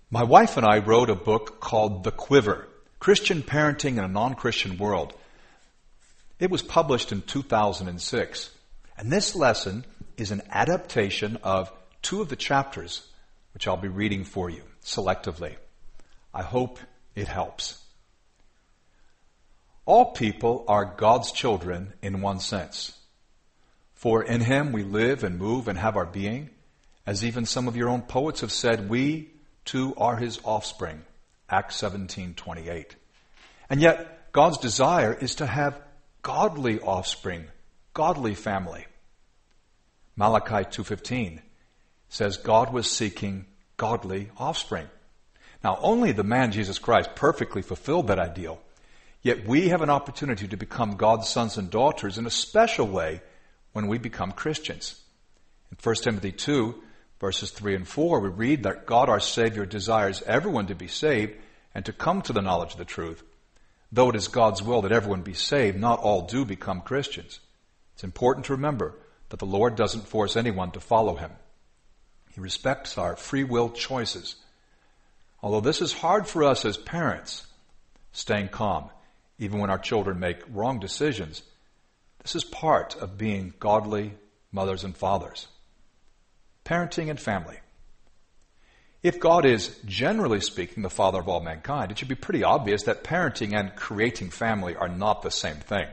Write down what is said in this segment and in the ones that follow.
My wife and I wrote a book called The Quiver, Christian Parenting in a Non-Christian World. It was published in 2006. And this lesson is an adaptation of two of the chapters, which I'll be reading for you selectively. I hope it helps. All people are God's children in one sense. For in Him we live and move and have our being. As even some of your own poets have said, we too are His offspring. Acts 17:28. And yet, God's desire is to have godly offspring, godly family. Malachi 2:15 says God was seeking godly offspring. Now, only the man Jesus Christ perfectly fulfilled that ideal. Yet we have an opportunity to become God's sons and daughters in a special way when we become Christians. In 1 Timothy 2, verses 3 and 4, we read that God our Savior desires everyone to be saved and to come to the knowledge of the truth. Though it is God's will that everyone be saved, not all do become Christians. It's important to remember that the Lord doesn't force anyone to follow Him. He respects our free will choices. Although this is hard for us as parents, staying calm, even when our children make wrong decisions, this is part of being godly mothers and fathers. Parenting and family. If God is, generally speaking, the father of all mankind, it should be pretty obvious that parenting and creating family are not the same thing.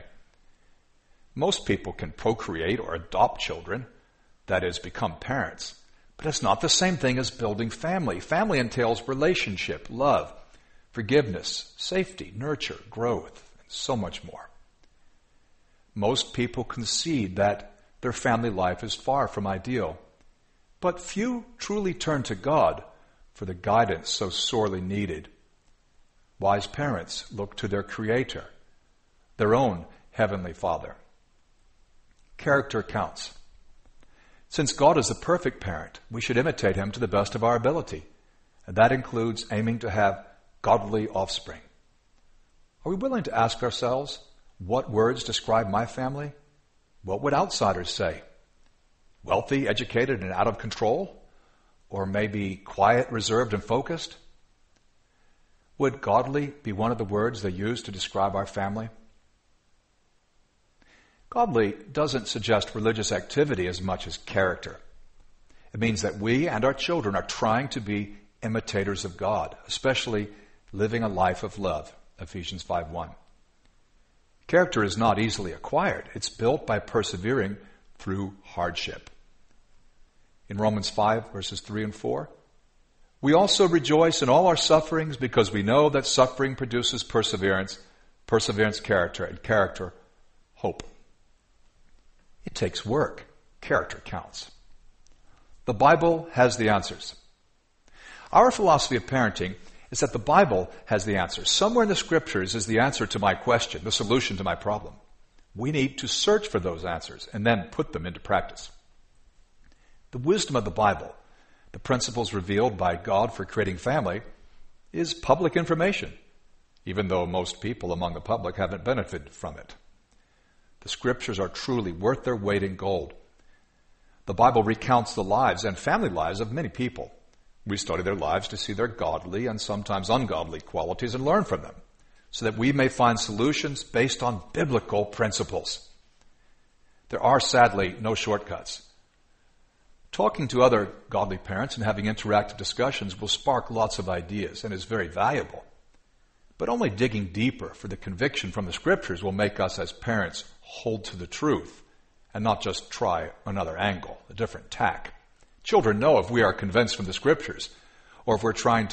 Most people can procreate or adopt children, that is, become parents, but it's not the same thing as building family. Family entails relationship, love, forgiveness, safety, nurture, growth, and so much more. Most people concede that their family life is far from ideal. But few truly turn to God for the guidance so sorely needed. Wise parents look to their Creator, their own Heavenly Father. Character counts. Since God is the perfect parent, we should imitate Him to the best of our ability. And that includes aiming to have godly offspring. Are we willing to ask ourselves, what words describe my family? What would outsiders say? Wealthy, educated, and out of control? Or maybe quiet, reserved, and focused? Would godly be one of the words they use to describe our family? Godly doesn't suggest religious activity as much as character. It means that we and our children are trying to be imitators of God, especially living a life of love, Ephesians 5:1. Character is not easily acquired. It's built by persevering through hardship. In Romans 5, verses 3 and 4, we also rejoice in all our sufferings because we know that suffering produces perseverance, perseverance character, and character hope. It takes work. Character counts. The Bible has the answers. Our philosophy of parenting is that the Bible has the answers. Somewhere in the Scriptures is the answer to my question, the solution to my problem. We need to search for those answers and then put them into practice. The wisdom of the Bible, the principles revealed by God for creating family, is public information, even though most people among the public haven't benefited from it. The Scriptures are truly worth their weight in gold. The Bible recounts the lives and family lives of many people. We study their lives to see their godly and sometimes ungodly qualities and learn from them, so that we may find solutions based on biblical principles. There are, sadly, no shortcuts. Talking to other godly parents and having interactive discussions will spark lots of ideas and is very valuable. But only digging deeper for the conviction from the Scriptures will make us as parents hold to the truth and not just try another angle, a different tack. Children know if we are convinced from the Scriptures or if we're trying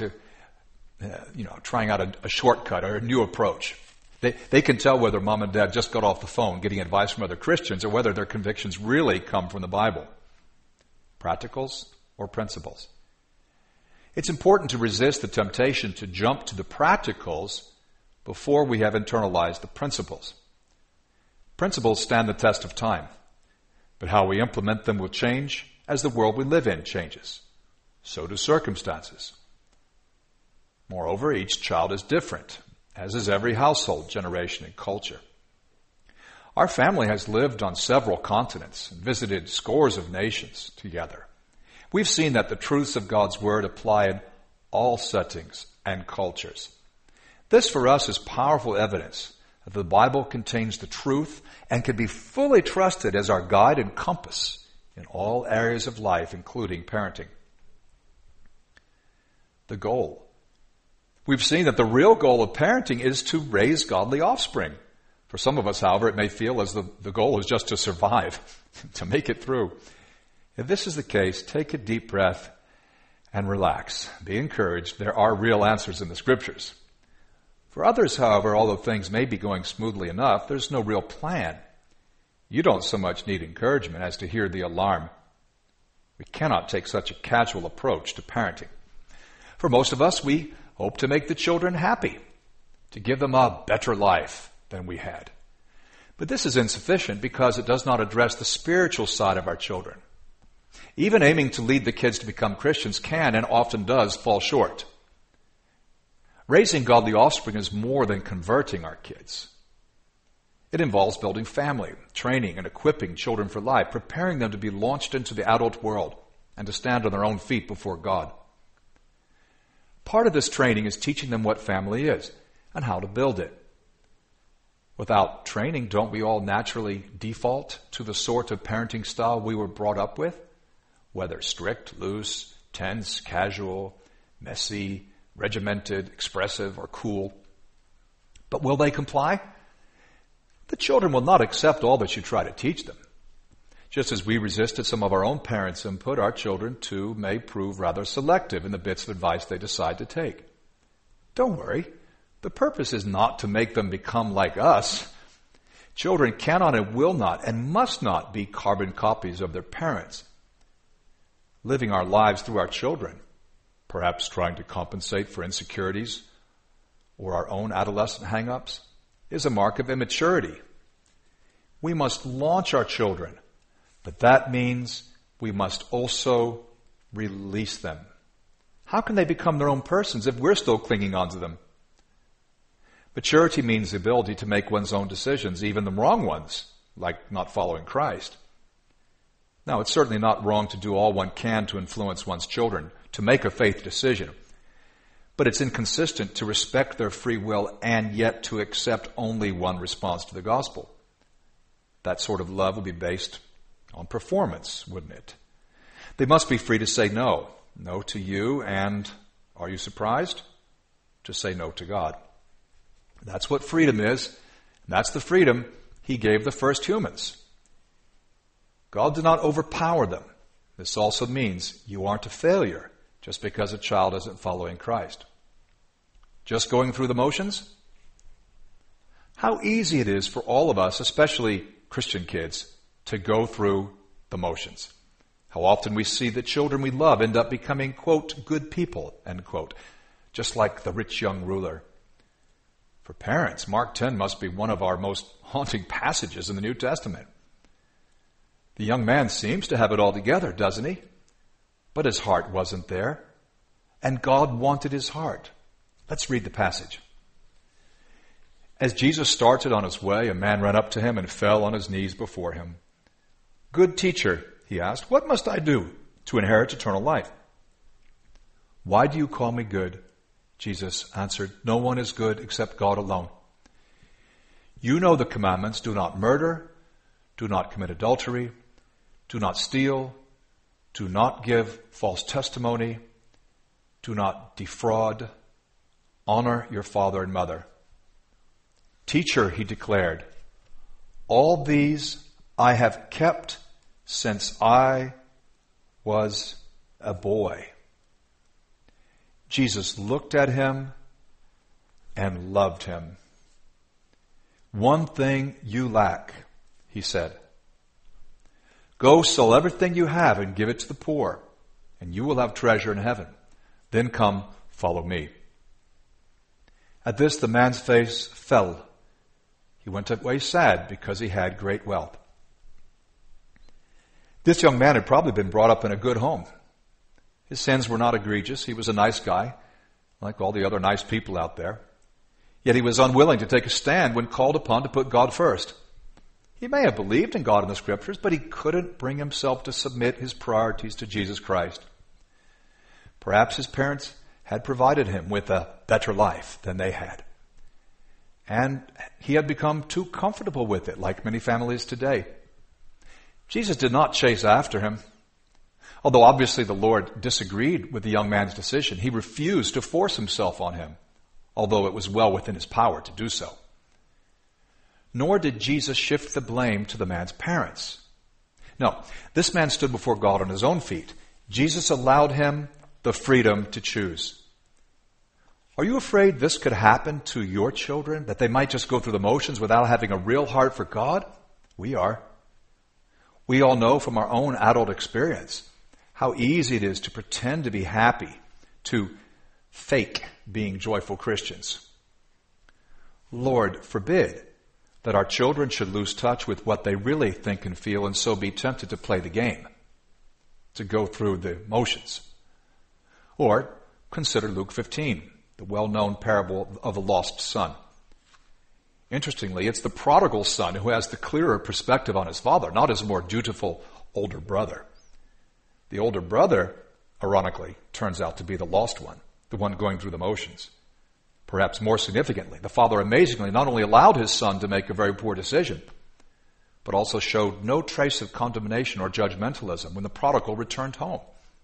out a shortcut or a new approach. They can tell whether mom and dad just got off the phone getting advice from other Christians or whether their convictions really come from the Bible. Practicals or principles. It's important to resist the temptation to jump to the practicals before we have internalized the principles. Principles stand the test of time, but how we implement them will change as the world we live in changes. So do circumstances. Moreover, each child is different, as is every household, generation, and culture. Our family has lived on several continents and visited scores of nations together. We've seen that the truths of God's Word apply in all settings and cultures. This for us is powerful evidence that the Bible contains the truth and can be fully trusted as our guide and compass in all areas of life, including parenting. The goal. We've seen that the real goal of parenting is to raise godly offspring. For some of us, however, it may feel as the goal is just to survive, to make it through. If this is the case, take a deep breath and relax. Be encouraged. There are real answers in the Scriptures. For others, however, although things may be going smoothly enough, there's no real plan. You don't so much need encouragement as to hear the alarm. We cannot take such a casual approach to parenting. For most of us, we hope to make the children happy, to give them a better life than we had. But this is insufficient because it does not address the spiritual side of our children. Even aiming to lead the kids to become Christians can and often does fall short. Raising godly offspring is more than converting our kids. It involves building family, training and equipping children for life, preparing them to be launched into the adult world and to stand on their own feet before God. Part of this training is teaching them what family is and how to build it. Without training, don't we all naturally default to the sort of parenting style we were brought up with? Whether strict, loose, tense, casual, messy, regimented, expressive, or cool. But will they comply? The children will not accept all that you try to teach them. Just as we resisted some of our own parents' input, our children too may prove rather selective in the bits of advice they decide to take. Don't worry. The purpose is not to make them become like us. Children cannot and will not and must not be carbon copies of their parents. Living our lives through our children, perhaps trying to compensate for insecurities or our own adolescent hang-ups, is a mark of immaturity. We must launch our children, but that means we must also release them. How can they become their own persons if we're still clinging on to them? Maturity means the ability to make one's own decisions, even the wrong ones, like not following Christ. Now, it's certainly not wrong to do all one can to influence one's children, to make a faith decision. But it's inconsistent to respect their free will and yet to accept only one response to the gospel. That sort of love would be based on performance, wouldn't it? They must be free to say no. No to you and, are you surprised? To say no to God. That's what freedom is. And that's the freedom He gave the first humans. God did not overpower them. This also means you aren't a failure just because a child isn't following Christ. Just going through the motions? How easy it is for all of us, especially Christian kids, to go through the motions. How often we see the children we love end up becoming, quote, good people, end quote, just like the rich young ruler. For parents, Mark 10 must be one of our most haunting passages in the New Testament. The young man seems to have it all together, doesn't he? But his heart wasn't there. And God wanted his heart. Let's read the passage. As Jesus started on his way, a man ran up to him and fell on his knees before him. Good teacher, he asked, what must I do to inherit eternal life? Why do you call me good? Jesus answered, no one is good except God alone. You know the commandments, do not murder, do not commit adultery, do not steal, do not give false testimony, do not defraud, honor your father and mother. Teacher, he declared, all these I have kept since I was a boy. Jesus looked at him and loved him. One thing you lack, he said. Go sell everything you have and give it to the poor, and you will have treasure in heaven. Then come, follow me. At this, the man's face fell. He went away sad because he had great wealth. This young man had probably been brought up in a good home. His sins were not egregious. He was a nice guy, like all the other nice people out there. Yet he was unwilling to take a stand when called upon to put God first. He may have believed in God in the Scriptures, but he couldn't bring himself to submit his priorities to Jesus Christ. Perhaps his parents had provided him with a better life than they had. And he had become too comfortable with it, like many families today. Jesus did not chase after him. Although obviously the Lord disagreed with the young man's decision, he refused to force himself on him, although it was well within his power to do so. Nor did Jesus shift the blame to the man's parents. No, this man stood before God on his own feet. Jesus allowed him the freedom to choose. Are you afraid this could happen to your children, that they might just go through the motions without having a real heart for God? We are. We all know from our own adult experience how easy it is to pretend to be happy, to fake being joyful Christians. Lord forbid that our children should lose touch with what they really think and feel and so be tempted to play the game, to go through the motions. Or consider Luke 15, the well-known parable of the lost son. Interestingly, it's the prodigal son who has the clearer perspective on his father, not his more dutiful older brother. The older brother, ironically, turns out to be the lost one, the one going through the motions. Perhaps more significantly, the father amazingly not only allowed his son to make a very poor decision, but also showed no trace of condemnation or judgmentalism when the prodigal returned home.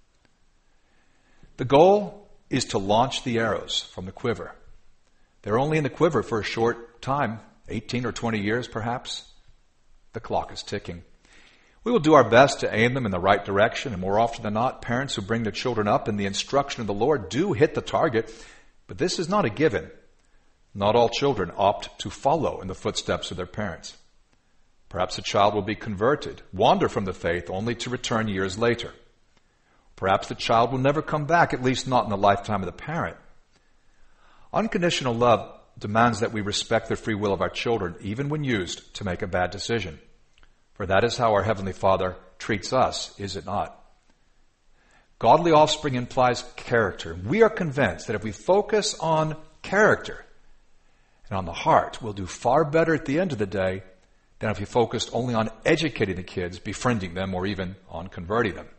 The goal is to launch the arrows from the quiver. They're only in the quiver for a short time, 18 or 20 years perhaps. The clock is ticking. We will do our best to aim them in the right direction, and more often than not, parents who bring their children up in the instruction of the Lord do hit the target, but this is not a given. Not all children opt to follow in the footsteps of their parents. Perhaps a child will be converted, wander from the faith, only to return years later. Perhaps the child will never come back, at least not in the lifetime of the parent. Unconditional love demands that we respect the free will of our children, even when used to make a bad decision. For that is how our Heavenly Father treats us, is it not? Godly offspring implies character. We are convinced that if we focus on character and on the heart, we'll do far better at the end of the day than if we focused only on educating the kids, befriending them, or even on converting them.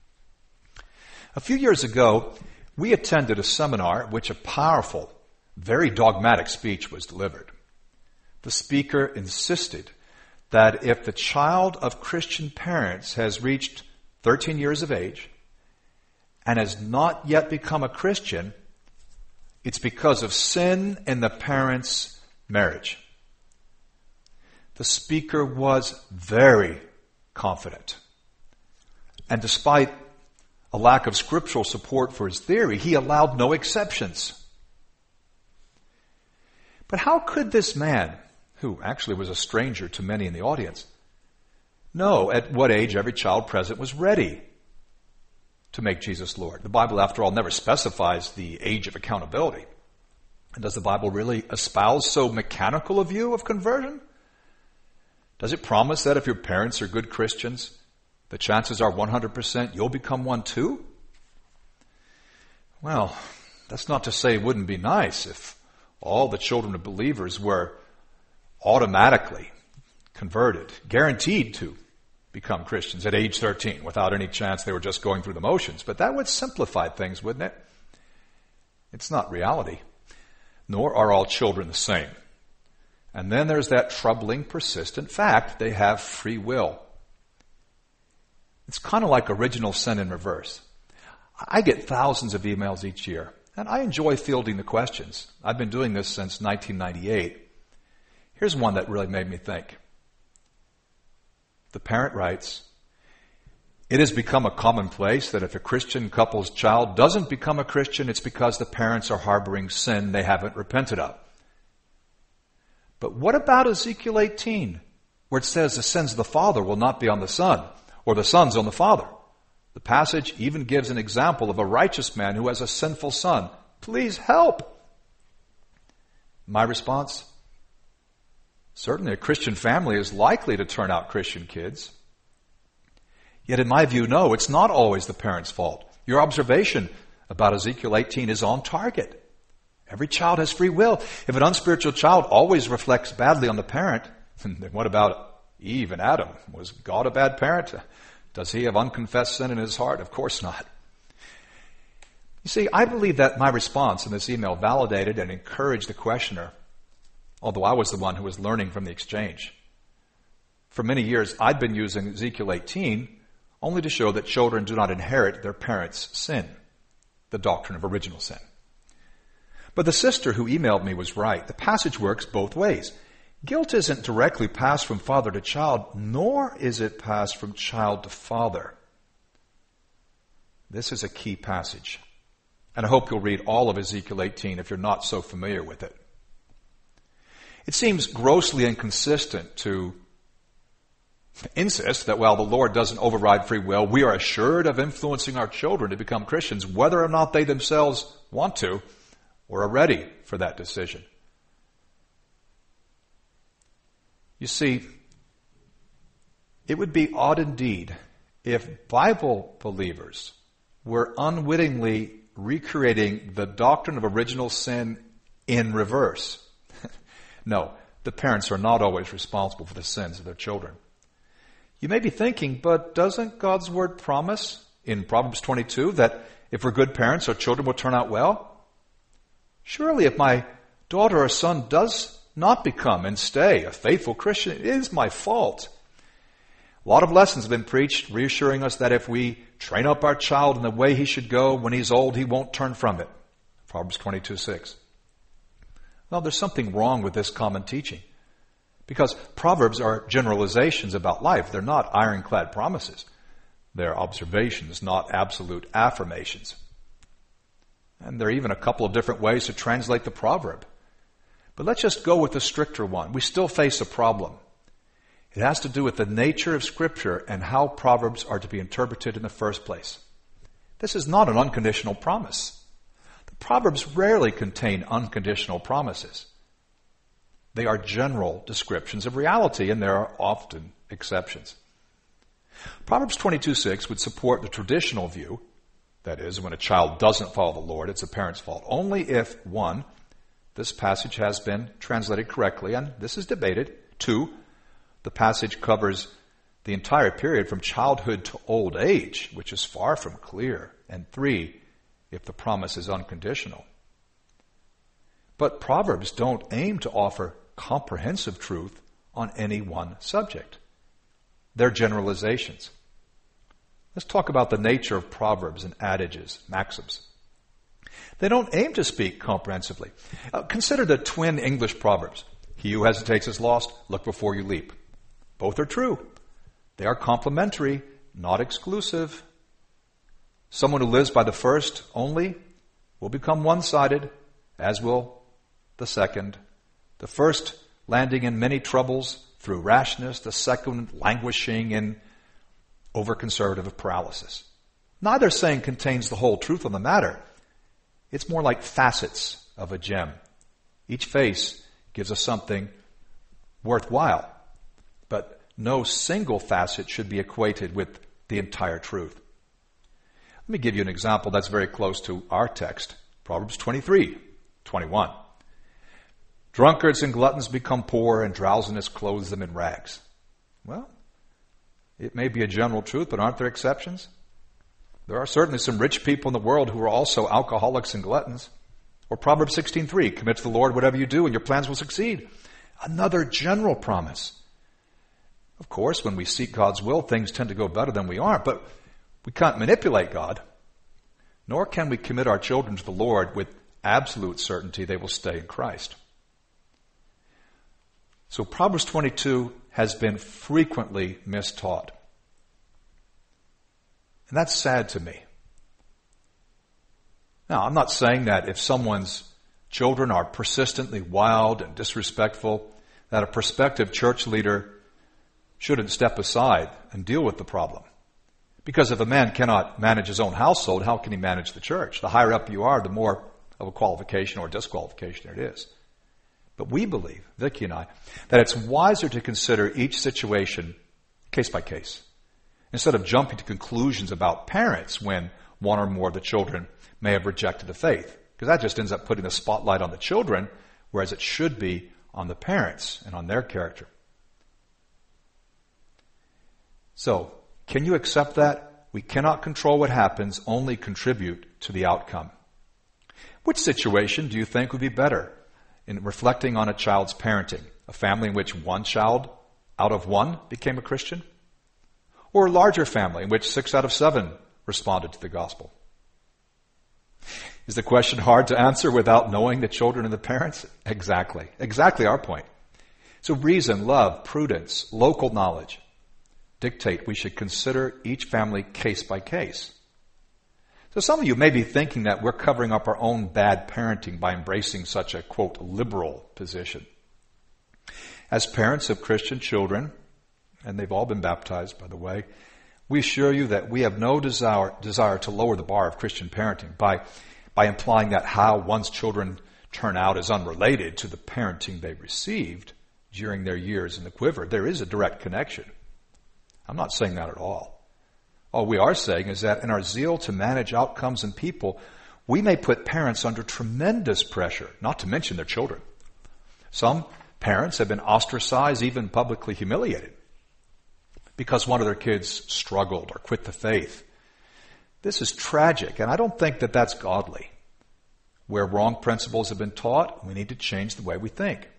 A few years ago, we attended a seminar at which a powerful, very dogmatic speech was delivered. The speaker insisted that if the child of Christian parents has reached 13 years of age and has not yet become a Christian, it's because of sin in the parents' marriage. The speaker was very confident. And despite a lack of scriptural support for his theory, he allowed no exceptions. But how could this man, who actually was a stranger to many in the audience, know at what age every child present was ready to make Jesus Lord? The Bible, after all, never specifies the age of accountability. And does the Bible really espouse so mechanical a view of conversion? Does it promise that if your parents are good Christians, the chances are 100% you'll become one too? Well, that's not to say it wouldn't be nice if all the children of believers were automatically converted, guaranteed to become Christians at age 13 without any chance they were just going through the motions. But that would simplify things, wouldn't it? It's not reality. Nor are all children the same. And then there's that troubling, persistent fact: they have free will. It's kind of like original sin in reverse. I get thousands of emails each year, and I enjoy fielding the questions. I've been doing this since 1998. Here's one that really made me think. The parent writes, "It has become a commonplace that if a Christian couple's child doesn't become a Christian, it's because the parents are harboring sin they haven't repented of. But what about Ezekiel 18, where it says the sins of the father will not be on the son, or the sons on the father? The passage even gives an example of a righteous man who has a sinful son. Please help." My response: certainly a Christian family is likely to turn out Christian kids. Yet in my view, no, it's not always the parent's fault. Your observation about Ezekiel 18 is on target. Every child has free will. If an unspiritual child always reflects badly on the parent, then what about Eve and Adam? Was God a bad parent? Does he have unconfessed sin in his heart? Of course not. You see, I believe that my response in this email validated and encouraged the questioner, although I was the one who was learning from the exchange. For many years, I'd been using Ezekiel 18 only to show that children do not inherit their parents' sin, the doctrine of original sin. But the sister who emailed me was right. The passage works both ways. Guilt isn't directly passed from father to child, nor is it passed from child to father. This is a key passage. And I hope you'll read all of Ezekiel 18 if you're not so familiar with it. It seems grossly inconsistent to insist that while the Lord doesn't override free will, we are assured of influencing our children to become Christians, whether or not they themselves want to or are ready for that decision. You see, it would be odd indeed if Bible believers were unwittingly recreating the doctrine of original sin in reverse. No, the parents are not always responsible for the sins of their children. You may be thinking, but doesn't God's word promise in Proverbs 22 that if we're good parents, our children will turn out well? Surely if my daughter or son does not become and stay a faithful Christian, it is my fault. A lot of lessons have been preached reassuring us that if we train up our child in the way he should go, when he's old, he won't turn from it. Proverbs 22:6. Well, there's something wrong with this common teaching. Because Proverbs are generalizations about life. They're not ironclad promises. They're observations, not absolute affirmations. And there are even a couple of different ways to translate the proverb. But let's just go with the stricter one. We still face a problem. It has to do with the nature of Scripture and how Proverbs are to be interpreted in the first place. This is not an unconditional promise. The Proverbs rarely contain unconditional promises. They are general descriptions of reality, and there are often exceptions. Proverbs 22:6 would support the traditional view, that is, when a child doesn't follow the Lord, it's a parent's fault, only if, 1, this passage has been translated correctly, and this is debated. 2, the passage covers the entire period from childhood to old age, which is far from clear. And 3, if the promise is unconditional. But Proverbs don't aim to offer comprehensive truth on any one subject. They're generalizations. Let's talk about the nature of proverbs and adages, maxims. They don't aim to speak comprehensively. Consider the twin English proverbs. He who hesitates is lost, look before you leap. Both are true. They are complementary, not exclusive. Someone who lives by the first only will become one-sided, as will the second. The first landing in many troubles through rashness, the second languishing in over-conservative paralysis. Neither saying contains the whole truth on the matter. It's more like facets of a gem. Each face gives us something worthwhile, but no single facet should be equated with the entire truth. Let me give you an example that's very close to our text. Proverbs 23:21. Drunkards and gluttons become poor, and drowsiness clothes them in rags. Well, it may be a general truth, but aren't there exceptions? There are certainly some rich people in the world who are also alcoholics and gluttons. Or Proverbs 16:3, commit to the Lord whatever you do, and your plans will succeed. Another general promise. Of course, when we seek God's will, things tend to go better than we are, but we can't manipulate God, nor can we commit our children to the Lord with absolute certainty they will stay in Christ. So Proverbs 22 has been frequently mistaught. And that's sad to me. Now, I'm not saying that if someone's children are persistently wild and disrespectful, that a prospective church leader shouldn't step aside and deal with the problem. Because if a man cannot manage his own household, how can he manage the church? The higher up you are, the more of a qualification or disqualification it is. But we believe, Vicki and I, that it's wiser to consider each situation case by case, instead of jumping to conclusions about parents when one or more of the children may have rejected the faith. Because that just ends up putting the spotlight on the children, whereas it should be on the parents and on their character. So, can you accept that? we cannot control what happens, only contribute to the outcome. Which situation do you think would be better in reflecting on a child's parenting? A family in which one child out of one became a Christian? Or a larger family in which 6 out of 7 responded to the gospel? Is the question hard to answer without knowing the children and the parents? Exactly. Exactly our point. So reason, love, prudence, local knowledge dictate we should consider each family case by case. So some of you may be thinking that we're covering up our own bad parenting by embracing such a, quote, liberal position. As parents of Christian children, and they've all been baptized, by the way, we assure you that we have no desire to lower the bar of Christian parenting by implying that how one's children turn out is unrelated to the parenting they received during their years in the quiver. There is a direct connection. I'm not saying that at all. All we are saying is that in our zeal to manage outcomes and people, we may put parents under tremendous pressure, not to mention their children. Some parents have been ostracized, even publicly humiliated, because one of their kids struggled or quit the faith. This is tragic, and I don't think that that's godly. Where wrong principles have been taught, we need to change the way we think.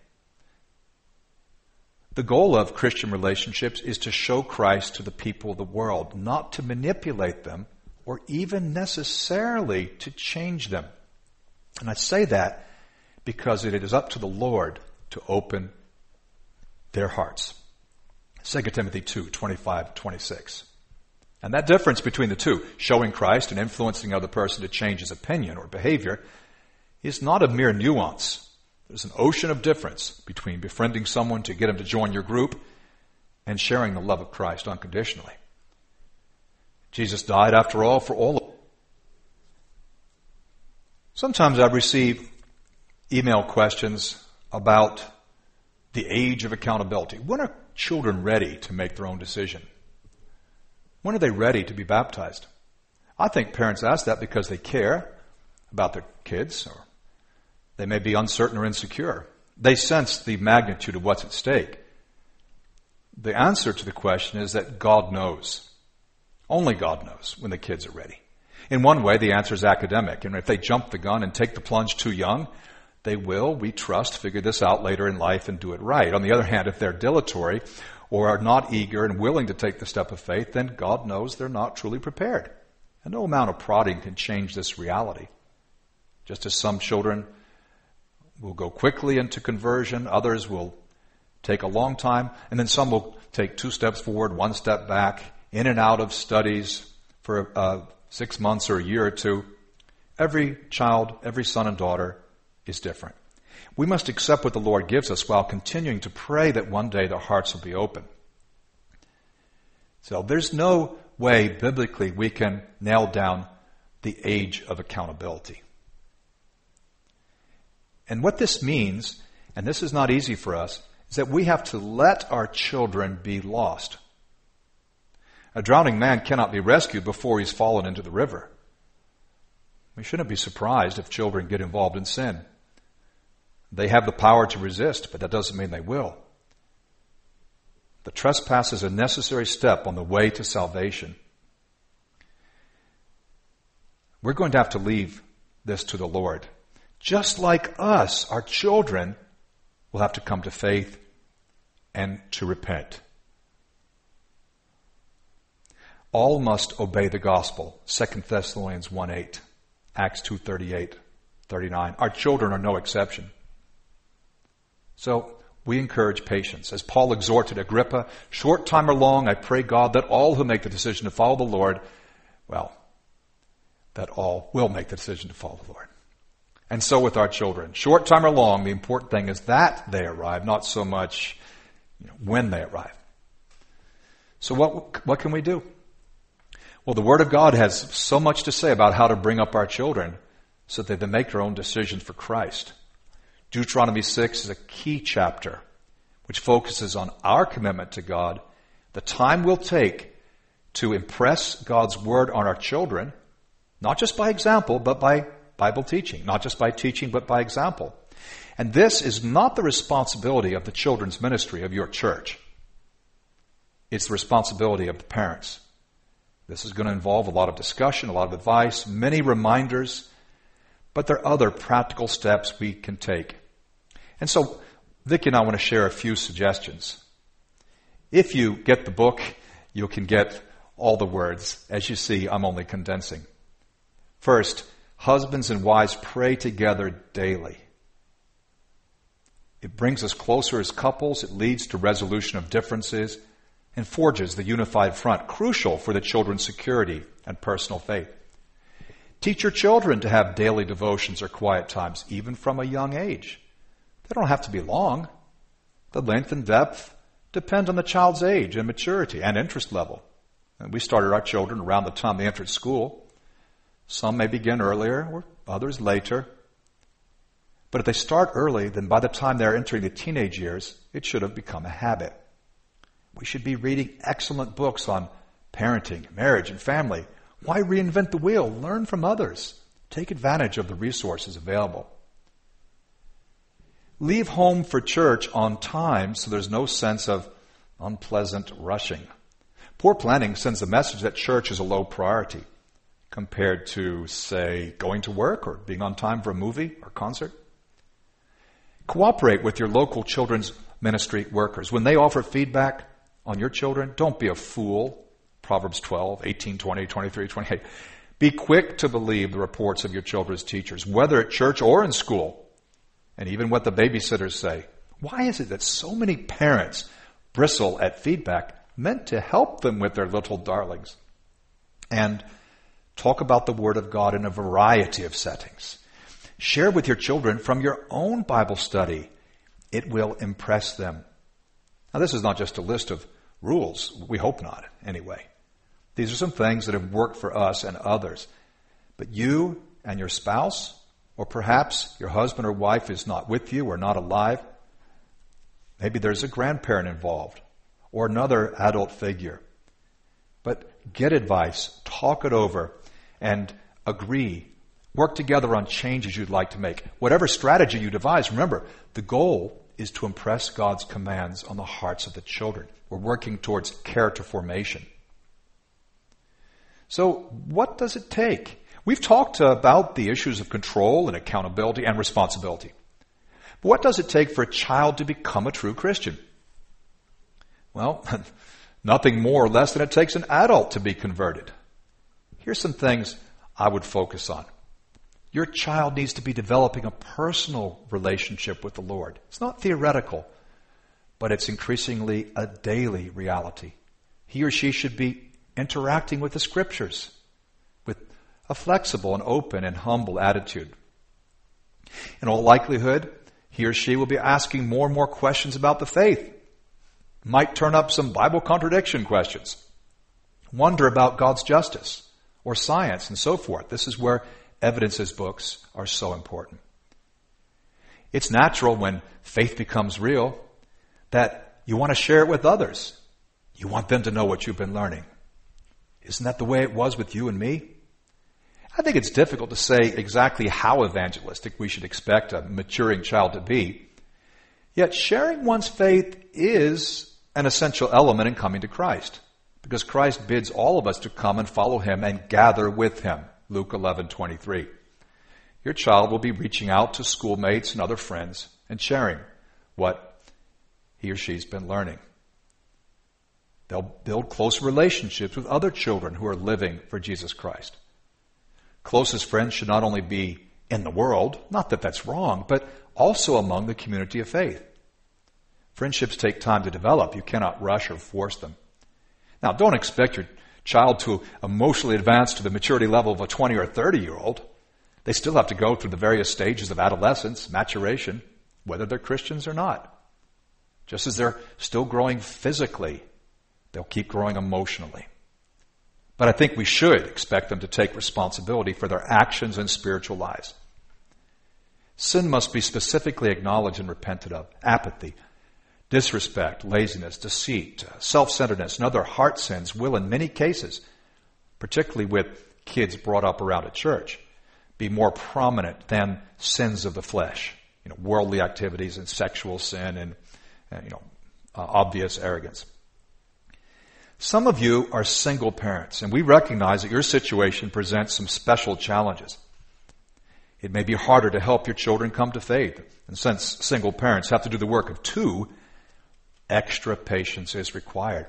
The goal of Christian relationships is to show Christ to the people of the world, not to manipulate them or even necessarily to change them. And I say that because it is up to the Lord to open their hearts. 2 Timothy 2, 25-26. And that difference between the two, showing Christ and influencing another person to change his opinion or behavior, is not a mere nuance. There's an ocean of difference between befriending someone to get him to join your group and sharing the love of Christ unconditionally. Jesus died, after all, for all of it. Sometimes I receive email questions about the age of accountability. When are children ready to make their own decision? When are they ready to be baptized? I think parents ask that because they care about their kids, or they may be uncertain or insecure. They sense the magnitude of what's at stake. The answer to the question is that God knows. Only God knows when the kids are ready. In one way, the answer is academic. And if they jump the gun and take the plunge too young, they will, we trust, figure this out later in life and do it right. On the other hand, if they're dilatory or are not eager and willing to take the step of faith, then God knows they're not truly prepared. And no amount of prodding can change this reality. Just as some children will go quickly into conversion, others will take a long time, and then some will take 2 steps forward, 1 step back, in and out of studies for 6 months or a year or 2. Every child, every son and daughter is different. We must accept what the Lord gives us while continuing to pray that one day their hearts will be open. So there's no way biblically we can nail down the age of accountability. And what this means, and this is not easy for us, is that we have to let our children be lost. A drowning man cannot be rescued before he's fallen into the river. We shouldn't be surprised if children get involved in sin. They have the power to resist, but that doesn't mean they will. The trespass is a necessary step on the way to salvation. We're going to have to leave this to the Lord. Just like us, our children will have to come to faith and to repent. All must obey the gospel. 2 Thessalonians 1:8, Acts 2:38, 39. Our children are no exception. So we encourage patience. As Paul exhorted Agrippa, short time or long, I pray God that all who make the decision to follow the Lord, that all will make the decision to follow the Lord. And so with our children, short time or long, the important thing is that they arrive, not so much when they arrive. So what can we do? Well, the Word of God has so much to say about how to bring up our children so that they make their own decisions for Christ. Deuteronomy 6 is a key chapter which focuses on our commitment to God, the time we'll take to impress God's Word on our children, not just by example, but by Bible teaching, not just by teaching, but by example. And this is not the responsibility of the children's ministry of your church. It's the responsibility of the parents. This is going to involve a lot of discussion, a lot of advice, many reminders, but there are other practical steps we can take. And so, Vicki and I want to share a few suggestions. If you get the book, you can get all the words. As you see, I'm only condensing. First, husbands and wives pray together daily. It brings us closer as couples. It leads to resolution of differences and forges the unified front, crucial for the children's security and personal faith. Teach your children to have daily devotions or quiet times, even from a young age. They don't have to be long. The length and depth depend on the child's age and maturity and interest level. And we started our children around the time they entered school. Some may begin earlier, or others later. But if they start early, then by the time they're entering the teenage years, it should have become a habit. We should be reading excellent books on parenting, marriage, and family. Why reinvent the wheel? Learn from others. Take advantage of the resources available. Leave home for church on time so there's no sense of unpleasant rushing. Poor planning sends the message that church is a low priority compared to, say, going to work or being on time for a movie or concert. Cooperate with your local children's ministry workers. When they offer feedback on your children, don't be a fool. Proverbs 12, 18, 20, 23, 28. Be quick to believe the reports of your children's teachers, whether at church or in school, and even what the babysitters say. Why is it that so many parents bristle at feedback meant to help them with their little darlings? And talk about the Word of God in a variety of settings. Share with your children from your own Bible study. It will impress them. Now, this is not just a list of rules. We hope not, anyway. These are some things that have worked for us and others. But you and your spouse, or perhaps your husband or wife is not with you or not alive. Maybe there's a grandparent involved or another adult figure. But get advice, talk it over, and agree. Work together on changes you'd like to make. Whatever strategy you devise, remember, the goal is to impress God's commands on the hearts of the children. We're working towards character formation. So what does it take? We've talked about the issues of control and accountability and responsibility. But what does it take for a child to become a true Christian? Well, nothing more or less than it takes an adult to be converted. Here's some things I would focus on. Your child needs to be developing a personal relationship with the Lord. It's not theoretical, but it's increasingly a daily reality. He or she should be interacting with the Scriptures with a flexible and open and humble attitude. In all likelihood, he or she will be asking more and more questions about the faith. Might turn up some Bible contradiction questions. Wonder about God's justice or science and so forth. This is where evidences books are so important. It's natural when faith becomes real that you want to share it with others. You want them to know what you've been learning. Isn't that the way it was with you and me? I think it's difficult to say exactly how evangelistic we should expect a maturing child to be. Yet sharing one's faith is an essential element in coming to Christ, because Christ bids all of us to come and follow Him and gather with Him. Luke 11:23. Your child will be reaching out to schoolmates and other friends and sharing what he or she's been learning. They'll build close relationships with other children who are living for Jesus Christ. Closest friends should not only be in the world, not that that's wrong, but also among the community of faith. Friendships take time to develop. You cannot rush or force them. Now, don't expect your child to emotionally advance to the maturity level of a 20 or 30-year-old. They still have to go through the various stages of adolescence, maturation, whether they're Christians or not. Just as they're still growing physically, they'll keep growing emotionally. But I think we should expect them to take responsibility for their actions and spiritual lives. Sin must be specifically acknowledged and repented of. Apathy, disrespect, laziness, deceit, self-centeredness, and other heart sins will, in many cases, particularly with kids brought up around a church, be more prominent than sins of the flesh, worldly activities and sexual sin and obvious arrogance. Some of you are single parents, and we recognize that your situation presents some special challenges. It may be harder to help your children come to faith, and since single parents have to do the work of two, extra patience is required.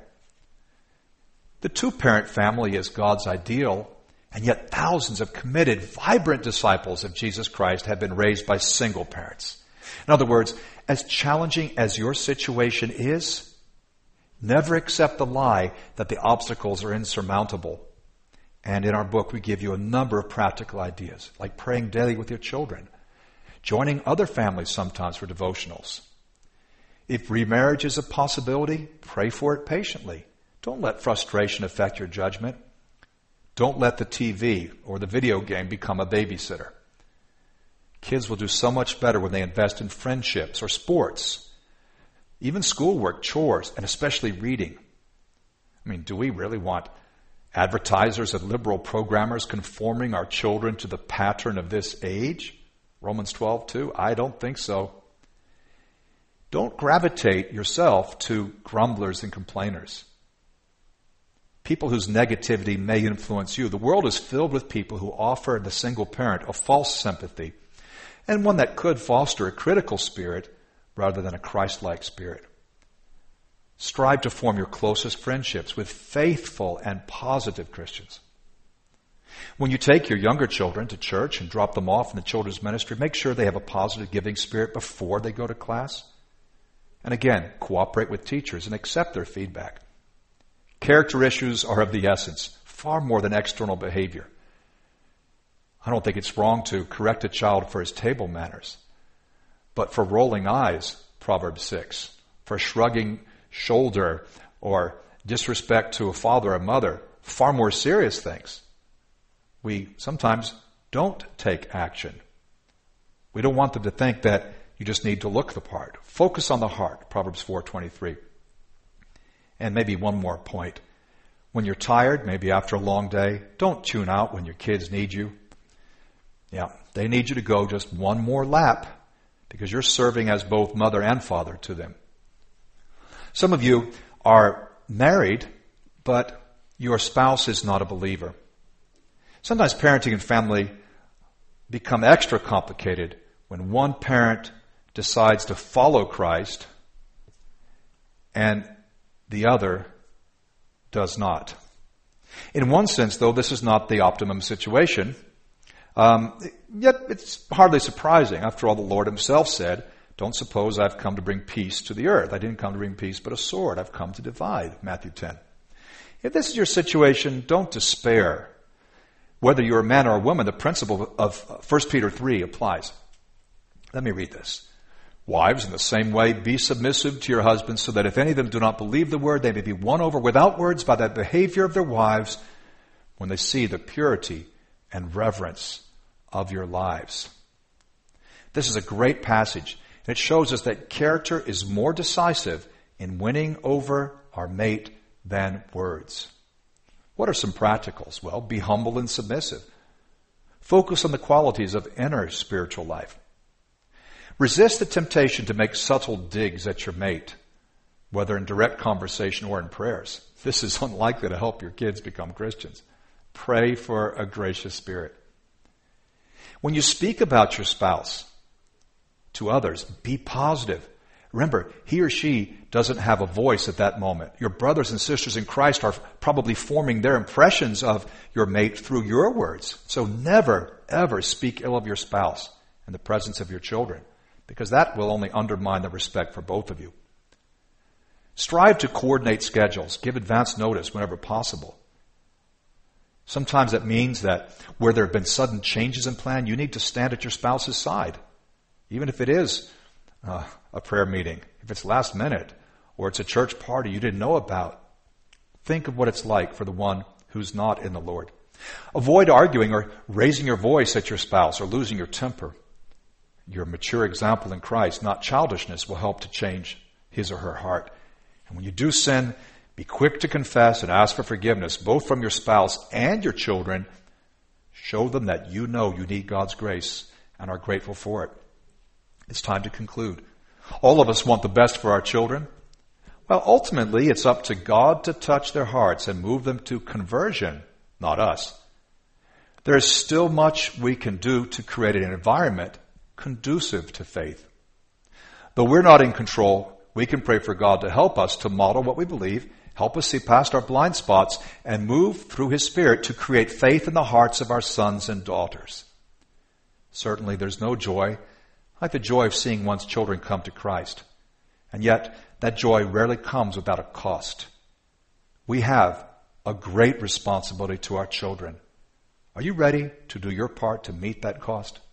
The two-parent family is God's ideal, and yet thousands of committed, vibrant disciples of Jesus Christ have been raised by single parents. In other words, as challenging as your situation is, never accept the lie that the obstacles are insurmountable. And in our book, we give you a number of practical ideas, like praying daily with your children, joining other families sometimes for devotionals. If remarriage is a possibility, pray for it patiently. Don't let frustration affect your judgment. Don't let the TV or the video game become a babysitter. Kids will do so much better when they invest in friendships or sports, even schoolwork, chores, and especially reading. I mean, do we really want advertisers and liberal programmers conforming our children to the pattern of this age? Romans 12:2? I don't think so. Don't gravitate yourself to grumblers and complainers. People whose negativity may influence you. The world is filled with people who offer the single parent a false sympathy, and one that could foster a critical spirit rather than a Christ-like spirit. Strive to form your closest friendships with faithful and positive Christians. When you take your younger children to church and drop them off in the children's ministry, make sure they have a positive giving spirit before they go to class. And again, cooperate with teachers and accept their feedback. Character issues are of the essence, far more than external behavior. I don't think it's wrong to correct a child for his table manners. But for rolling eyes, Proverbs 6, for shrugging shoulder or disrespect to a father or mother, far more serious things, we sometimes don't take action. We don't want them to think that you just need to look the part. Focus on the heart, Proverbs 4:23. And maybe one more point. When you're tired, maybe after a long day, don't tune out when your kids need you. Yeah, they need you to go just one more lap because you're serving as both mother and father to them. Some of you are married, but your spouse is not a believer. Sometimes parenting and family become extra complicated when one parent decides to follow Christ and the other does not. In one sense, though, this is not the optimum situation. Yet it's hardly surprising. After all, the Lord himself said, "Don't suppose I've come to bring peace to the earth. I didn't come to bring peace, but a sword. I've come to divide," Matthew 10. If this is your situation, don't despair. Whether you're a man or a woman, the principle of 1 Peter 3 applies. Let me read this. "Wives, in the same way, be submissive to your husbands, so that if any of them do not believe the word, they may be won over without words by the behavior of their wives when they see the purity and reverence of your lives." This is a great passage, and it shows us that character is more decisive in winning over our mate than words. What are some practicals? Well, be humble and submissive. Focus on the qualities of inner spiritual life. Resist the temptation to make subtle digs at your mate, whether in direct conversation or in prayers. This is unlikely to help your kids become Christians. Pray for a gracious spirit. When you speak about your spouse to others, be positive. Remember, he or she doesn't have a voice at that moment. Your brothers and sisters in Christ are probably forming their impressions of your mate through your words. So never, ever speak ill of your spouse in the presence of your children, because that will only undermine the respect for both of you. Strive to coordinate schedules. Give advance notice whenever possible. Sometimes that means that where there have been sudden changes in plan, you need to stand at your spouse's side, even if it is a prayer meeting, if it's last minute, or it's a church party you didn't know about. Think of what it's like for the one who's not in the Lord. Avoid arguing or raising your voice at your spouse or losing your temper. Your mature example in Christ, not childishness, will help to change his or her heart. And when you do sin, be quick to confess and ask for forgiveness, both from your spouse and your children. Show them that you know you need God's grace and are grateful for it. It's time to conclude. All of us want the best for our children. Well, ultimately, it's up to God to touch their hearts and move them to conversion, not us. There is still much we can do to create an environment conducive to faith. Though we're not in control, we can pray for God to help us to model what we believe, help us see past our blind spots, and move through His Spirit to create faith in the hearts of our sons and daughters. Certainly there's no joy like the joy of seeing one's children come to Christ. And yet, that joy rarely comes without a cost. We have a great responsibility to our children. Are you ready to do your part to meet that cost?